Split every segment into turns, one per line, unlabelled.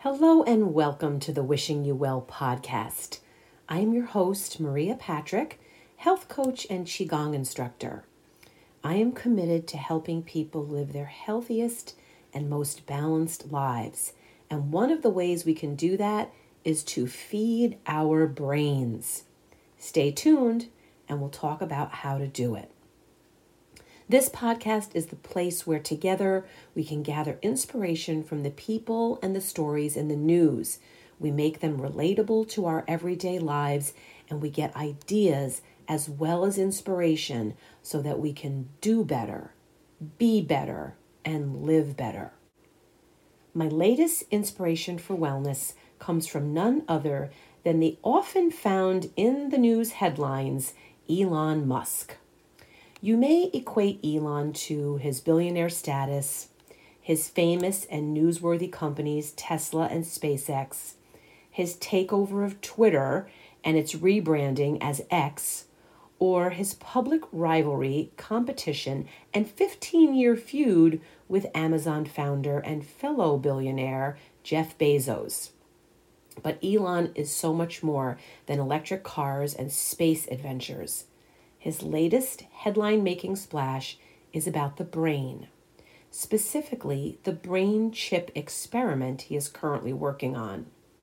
Hello and welcome to the Wishing You Well podcast. I am your host, Maria Patrick, health coach and Qigong instructor. I am committed to helping people live their healthiest and most balanced lives. And one of the ways we can do that is to feed our brains. Stay tuned and we'll talk about how to do it. This podcast is the place where together we can gather inspiration from the people and the stories in the news. We make them relatable to our everyday lives and we get ideas as well as inspiration so that we can do better, be better, and live better. My latest inspiration for wellness comes from none other than the often found in the news headlines, Elon Musk. You may equate Elon to his billionaire status, his famous and newsworthy companies Tesla and SpaceX, his takeover of Twitter and its rebranding as X, or his public rivalry, competition, and 15-year feud with Amazon founder and fellow billionaire Jeff Bezos. But Elon is so much more than electric cars and space adventures. His latest headline-making splash is about the brain, specifically the brain chip experiment he is currently working on.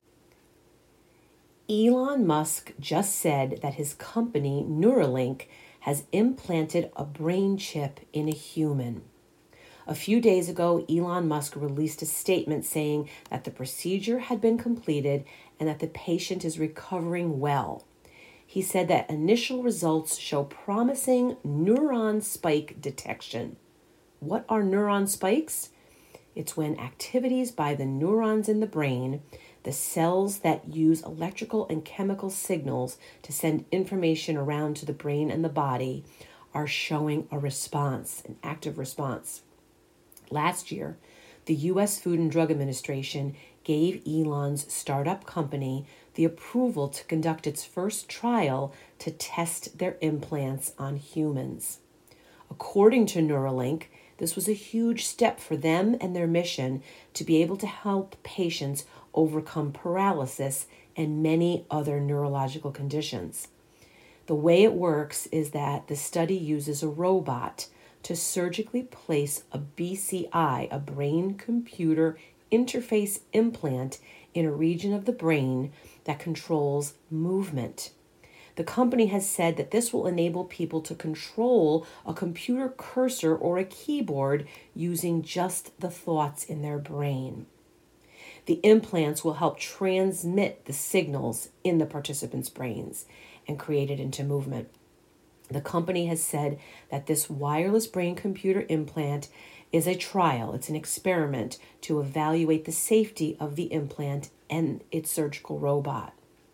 Elon Musk just said that his company Neuralink has implanted a brain chip in a human. A few days ago, Elon Musk released a statement saying that the procedure had been completed and that the patient is recovering well. He said that initial results show promising neuron spike detection. What are neuron spikes? It's when activities by the neurons in the brain, the cells that use electrical and chemical signals to send information around to the brain and the body, are showing a response, an active response. Last year, the U.S. Food and Drug Administration gave Elon's startup company the approval to conduct its first trial to test their implants on humans. According to Neuralink, this was a huge step for them and their mission to be able to help patients overcome paralysis and many other neurological conditions. The way it works is that the study uses a robot to surgically place a BCI, a brain-computer interface implant, in a region of the brain that controls movement. The company has said that this will enable people to control a computer cursor or a keyboard using just the thoughts in their brain. The implants will help transmit the signals in the participants' brains and create it into movement. The company has said that this wireless brain-computer implant is a trial. It's an experiment to evaluate the safety of the implant and its surgical robot.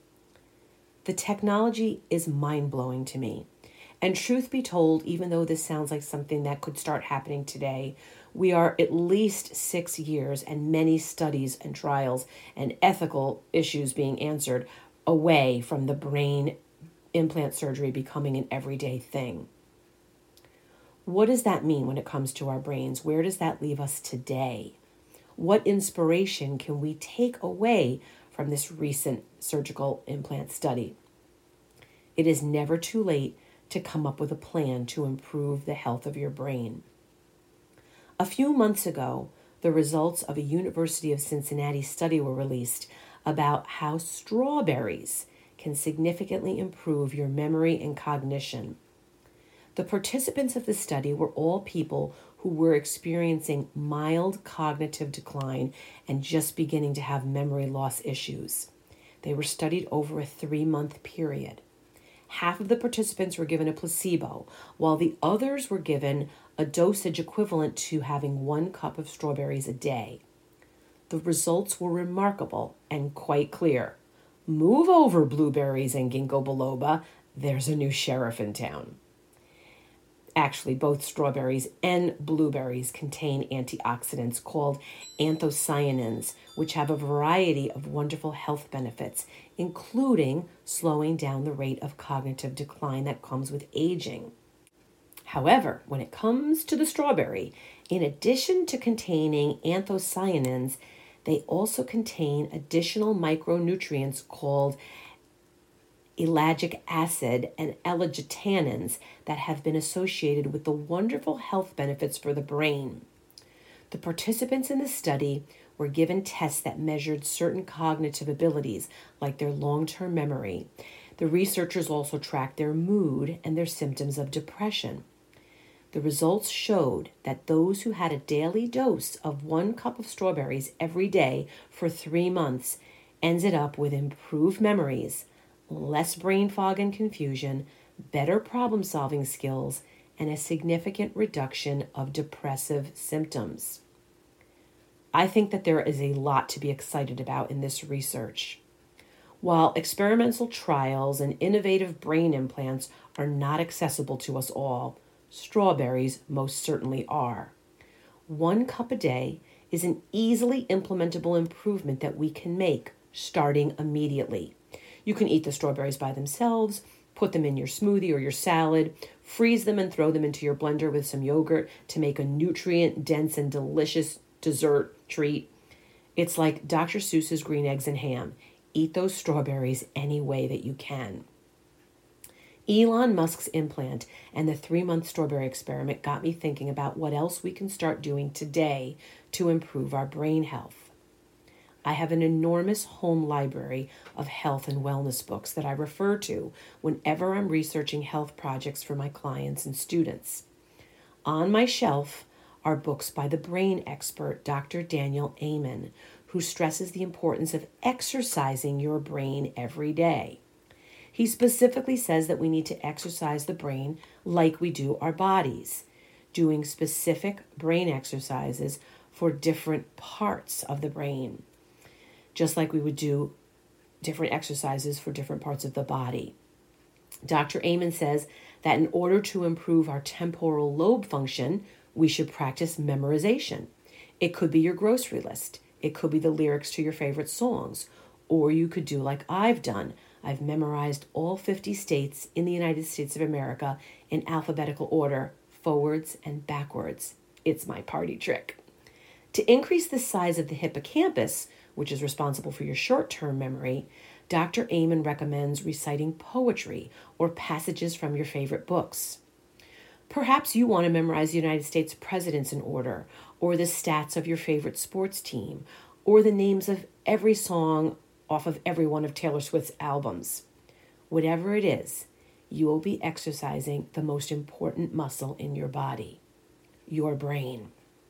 The technology is mind-blowing to me. And truth be told, even though this sounds like something that could start happening today, we are at least 6 years and many studies and trials and ethical issues being answered away from the brain implant surgery becoming an everyday thing. What does that mean when it comes to our brains? Where does that leave us today? What inspiration can we take away from this recent surgical implant study? It is never too late to come up with a plan to improve the health of your brain. A few months ago, the results of a University of Cincinnati study were released about how strawberries can significantly improve your memory and cognition. The participants of the study were all people who were experiencing mild cognitive decline and just beginning to have memory loss issues. They were studied over a 3-month period. Half of the participants were given a placebo, while the others were given a dosage equivalent to having 1 cup of strawberries a day. The results were remarkable and quite clear. Move over, blueberries and ginkgo biloba. There's a new sheriff in town. Actually, both strawberries and blueberries contain antioxidants called anthocyanins, which have a variety of wonderful health benefits, including slowing down the rate of cognitive decline that comes with aging. However, when it comes to the strawberry, in addition to containing anthocyanins, They also contain additional micronutrients called ellagic acid and L-glutathione that have been associated with the wonderful health benefits for the brain. The participants in the study were given tests that measured certain cognitive abilities, like their long-term memory. The researchers also tracked their mood and their symptoms of depression. The results showed that those who had a daily dose of 1 cup of strawberries every day for 3 months ended up with improved memories, less brain fog and confusion, better problem-solving skills, and a significant reduction of depressive symptoms. I think that there is a lot to be excited about in this research. While experimental trials and innovative brain implants are not accessible to us all, strawberries most certainly are. 1 cup a day is an easily implementable improvement that we can make starting immediately. You can eat the strawberries by themselves, put them in your smoothie or your salad, freeze them and throw them into your blender with some yogurt to make a nutrient-dense and delicious dessert treat. It's like Dr. Seuss's green eggs and ham. Eat those strawberries any way that you can. Elon Musk's implant and the 3-month strawberry experiment got me thinking about what else we can start doing today to improve our brain health. I have an enormous home library of health and wellness books that I refer to whenever I'm researching health projects for my clients and students. On my shelf are books by the brain expert Dr. Daniel Amen, who stresses the importance of exercising your brain every day. He specifically says that we need to exercise the brain like we do our bodies, doing specific brain exercises for different parts of the brain, just like we would do different exercises for different parts of the body. Dr. Amen says that in order to improve our temporal lobe function, we should practice memorization. It could be your grocery list. It could be the lyrics to your favorite songs. Or you could do like I've done. I've memorized all 50 states in the United States of America in alphabetical order, forwards and backwards. It's my party trick. To increase the size of the hippocampus, which is responsible for your short-term memory, Dr. Amen recommends reciting poetry or passages from your favorite books. Perhaps you want to memorize the United States presidents in order, or the stats of your favorite sports team, or the names of every song off of every one of Taylor Swift's albums. Whatever it is, you will be exercising the most important muscle in your body, your brain.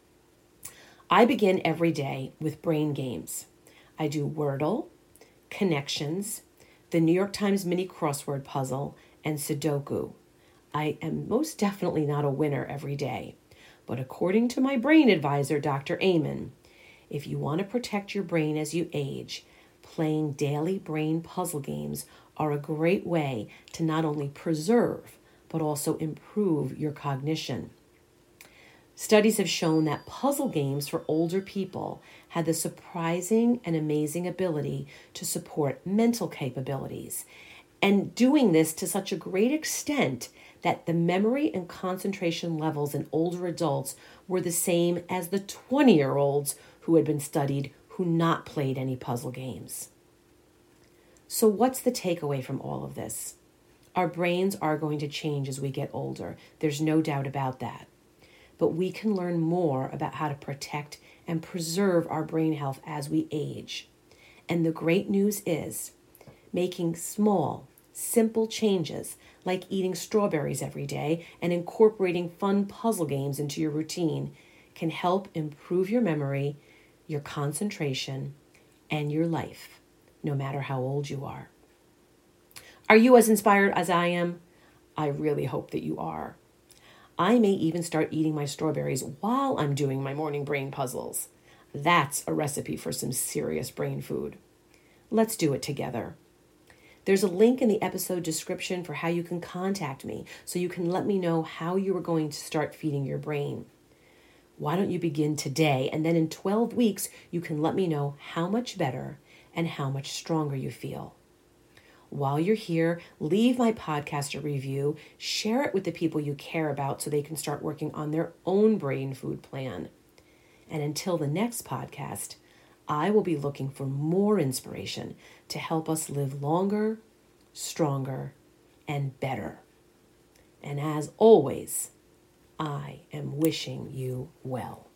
I begin every day with brain games. I do Wordle, Connections, the New York Times mini crossword puzzle, and Sudoku. I am most definitely not a winner every day, but according to my brain advisor, Dr. Amen, if you want to protect your brain as you age, playing daily brain puzzle games are a great way to not only preserve, but also improve your cognition. Studies have shown that puzzle games for older people have the surprising and amazing ability to support mental capabilities, and doing this to such a great extent that the memory and concentration levels in older adults were the same as the 20-year-olds who had been studied who not played any puzzle games. So what's the takeaway from all of this? Our brains are going to change as we get older. There's no doubt about that. But we can learn more about how to protect and preserve our brain health as we age. And the great news is, making small, simple changes like eating strawberries every day and incorporating fun puzzle games into your routine can help improve your memory, your concentration, and your life, no matter how old you are. Are you as inspired as I am? I really hope that you are. I may even start eating my strawberries while I'm doing my morning brain puzzles. That's a recipe for some serious brain food. Let's do it together. There's a link in the episode description for how you can contact me so you can let me know how you are going to start feeding your brain. Why don't you begin today, and then in 12 weeks you can let me know how much better and how much stronger you feel. While you're here, leave my podcast a review, share it with the people you care about so they can start working on their own brain food plan. And until the next podcast, I will be looking for more inspiration to help us live longer, stronger, and better. And as always, I am wishing you well.